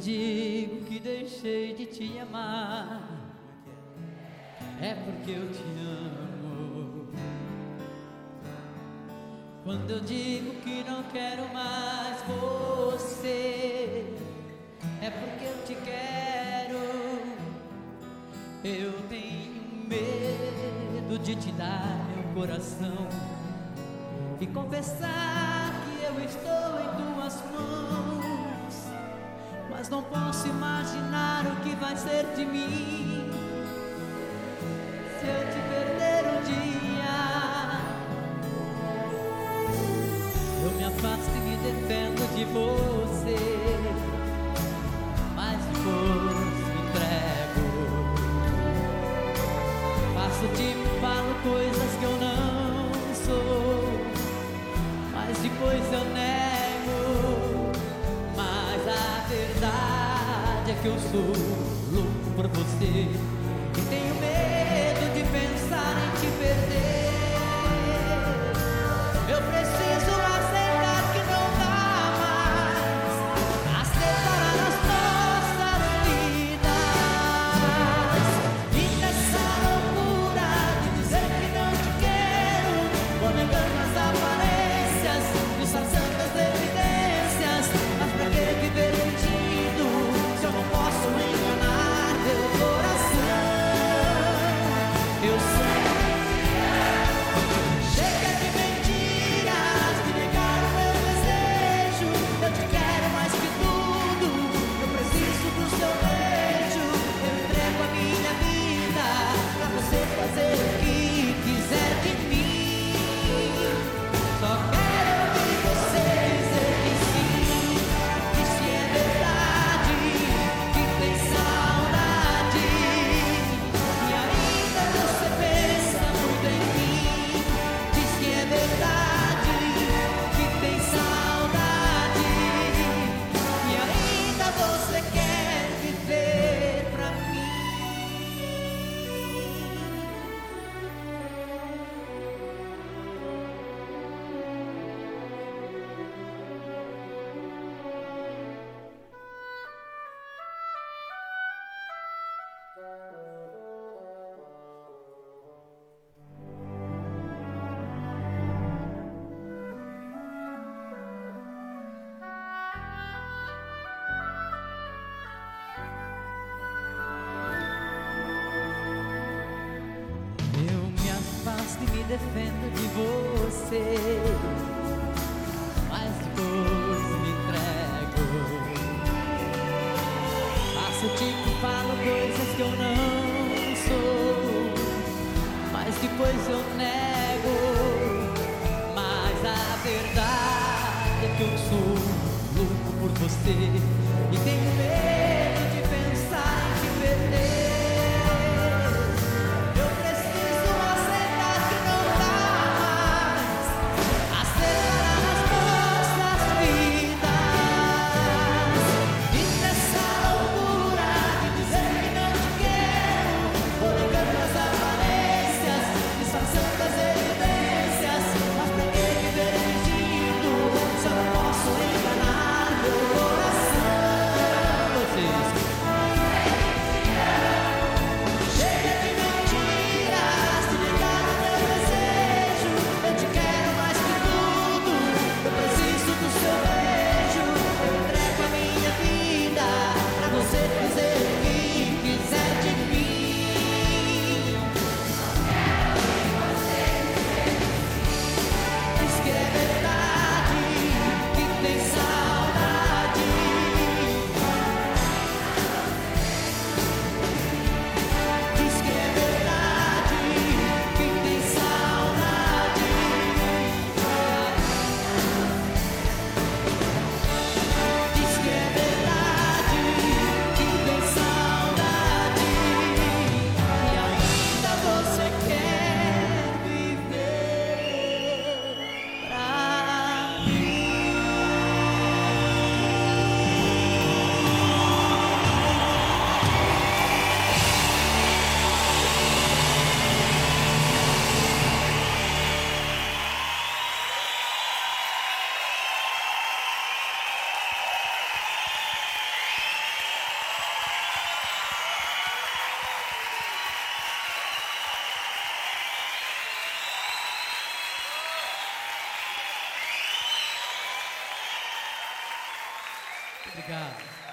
digo que deixei de te amar, é porque eu te amo. Quando eu digo que não quero mais você, é porque eu te quero. Eu tenho medo de te dar meu coração e confessar que eu estou em tuas mãos, mas não posso imaginar o que vai ser de mim se eu te perder um dia. Eu me afasto e me defendo de você, mas depois me entrego. Faço tipo, falo coisas que eu não sou, mas depois eu nego. Mas a verdade é que eu sou louco por você e tenho medo de pensar em te perder. Eu preciso aceitar que não dá mais a separar as nossas vidas. E nessa loucura de dizer que não te quero, vou negando as aparências, disfarçando as evidências. Mas pra que viver mentindo se eu não posso enganar teu coração? Eu sei. Chega de mentiras, de negar o meu desejo. Eu te quero mais que tudo, eu preciso do seu beijo. Eu entrego a minha vida pra você fazer o que quiser de mim. Só quero ouvir você dizer que sim, que se é verdade, que tem saudade. E ainda você pensa muito em mim. Diz que é verdade, que tem saudade. E ainda você quer viver pra mim. Eu me afasto e me defendo de você, mas depois me entrego. Faço tipo, falo coisas que eu não sou, mas depois eu nego. Mas a verdade é que eu sou louco por você e tenho medo de pensar em te perder. Eu preciso aceitar que não dá mais a separar as nossas vidas. E nessa loucura de dizer que não te quero, vou negando as aparências, disfarçando as evidências. Mas pra que viver fingindo se eu não posso enganar meu coração? Você Obrigado.